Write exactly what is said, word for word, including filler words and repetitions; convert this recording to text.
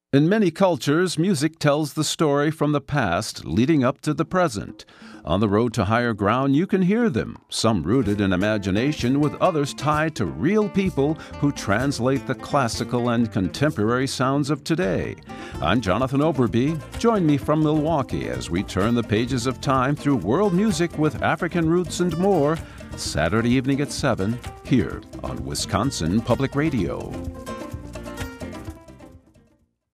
In many cultures, music tells the story from the past leading up to the present. On the road to higher ground, you can hear them, some rooted in imagination, with others tied to real people who translate the classical and contemporary sounds of today. I'm Jonathan Overby. Join me from Milwaukee as we turn the pages of time through world music with African roots and more, Saturday evening at seven, here on Wisconsin Public Radio.